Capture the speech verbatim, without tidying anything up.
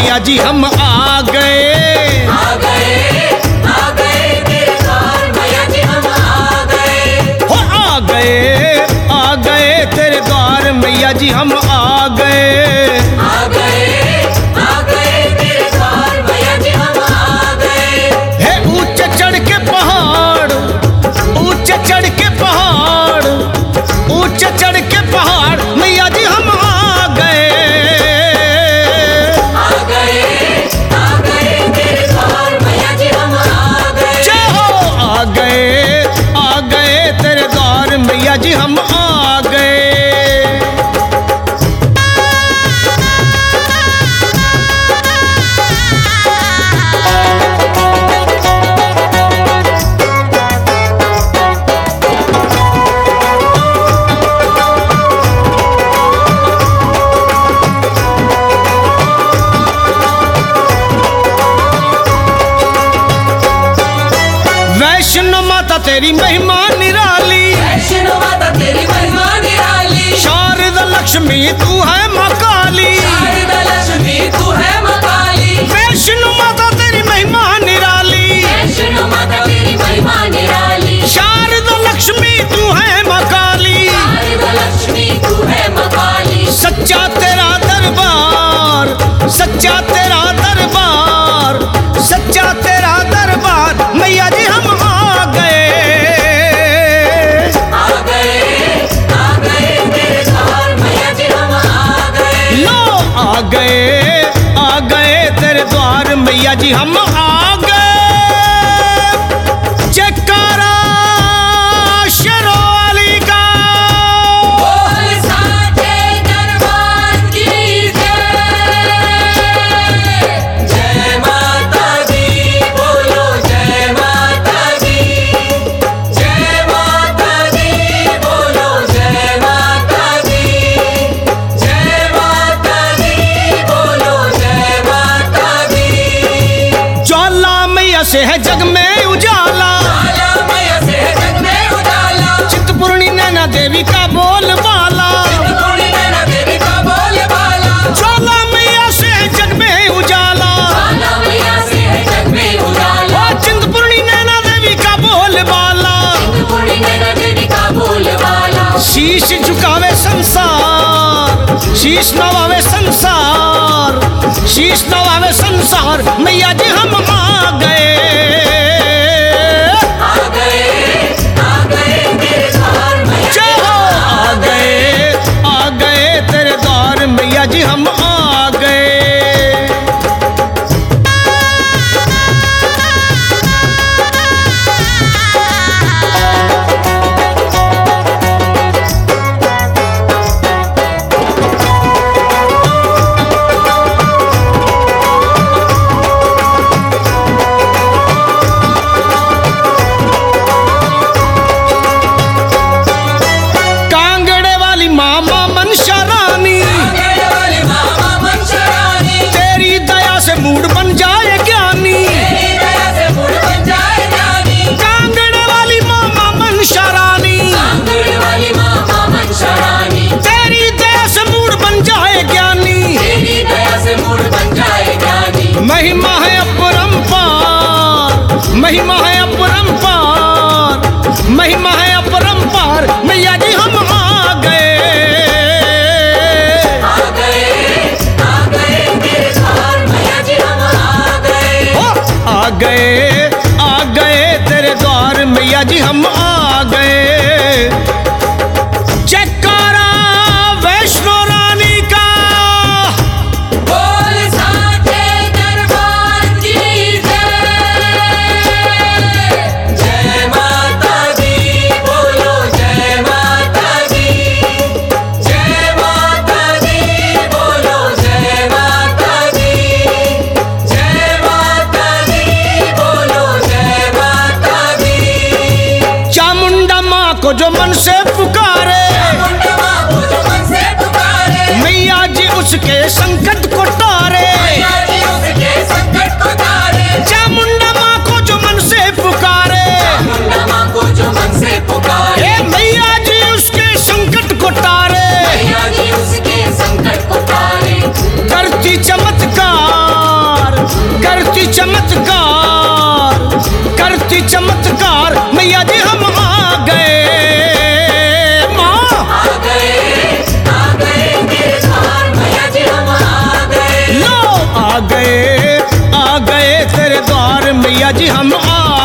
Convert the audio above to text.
मैया जी हम आ गए, आ गए, आ गए तेरे द्वार मैया जी हम आ गए। हो आ गए, आ गए तेरे द्वार मैया जी हम आ गए, आ गए, आ गए तेरे द्वार मैया जी हम आ गए। हे ऊंचे चढ़ के पहाड़, ऊंचे चढ़ के पहाड़, ऊंचे चढ़ के पहाड़ मैया जी हम आ गए, आ गए, आ गए तेरे द्वार मैया जी हम आ गए। जय हो। आ गए, आ गए तेरे द्वार मैया जी हम आ गए। वैष्णो माता तेरी महिमा निराली, वैष्णो माता तेरी महिमा निराली। शारदा लक्ष्मी तू है माँ काली, शारदा लक्ष्मी तू है माँ काली। वैष्णो माता तेरी महिमा निराली, वैष्णो माता तेरी महिमा निराली। शारदा लक्ष्मी तू है माँ काली, शारदा लक्ष्मी तू है माँ काली। सच्चा तेरा दरबार, सच्चा तेरा दरबार, सच्चा तेरा दरबार मैया जी हम आ गए, आ गए, आ गए तेरे द्वार मैया जी हम आ गए। लो आ गए, आ गए तेरे द्वार मैया जी हम आ गए। जयकारा शेरों वाली का, बोल साचे दरबार की जय। जय माता दी बोलो, जय माता दी। जय माता दी बोलो, जय माता दी। जय माता दी बोलो, जय माता दी। ज्वाला मैया से है जग में उजाला, ज्वाला मैया से है जग में उजाला। चिंतपूर्णी नैना देवी का बोलबाला, चिंतपूर्णी नैना देवी का बोलबाला। ज्वाला मैया से है जग में उजाला, ज्वाला मैया से है जग में उजाला। ओ चिंतपूर्णी नैना देवी का बोलबाला, चिंतपूर्णी नैना देवी का बोलबाला। शीश झुकावे संसार, शीश नवावे संसार, शीश नवावे संसार मैया जी हम आ गए, आ गए, आ गए तेरे द्वार मैया जी जय हो। हम आ गए, आ गए तेरे द्वार मैया जी हम आ गए। कांगड़े वाली मामा मनशा रानी, कांगड़ वाली मामा मनशा रानी। तेरी दया से मूड बन जाए ज्ञानी, तेरी दया से मूड बन जाए ज्ञानी। कांगड़े वाली मामा मनशा रानी, कांगड़ वाली मामा मनशा रानी। तेरी दया से मूड बन जाए ज्ञानी, तेरी दया से मूड बन जाए ज्ञानी। महिमा है अपरंपार, महिमा है अपरंपार, महिमा है अपरंपार मैया जी हम आ गए, आ गए, आ गए तेरे द्वार मैया जी हम आ गए। हो आ गए, आ गए तेरे द्वार मैया जी हम आ गए। जयकारा वैष्णो रानी का, बोल साचे दरबार की जय। जय माता दी बोलो, जय माता दी। जय माता दी बोलो, जय माता दी। जय माता दी बोलो, जय माता दी। चामुंडा माँ को जो मन से पुकारे, चामुंडा माँ को जो मन से पुकारे। मैया जी उसके संकट को टारे, मैया जी उसके संकट को तारे। चामुंडा माँ को जो मन से पुकारे, चामुंडा माँ को जो मन से पुकारे। हे मैया जी उसके संकट को टारे, मैया जी उसके संकट को तारे। करती चमत्कार, हम आ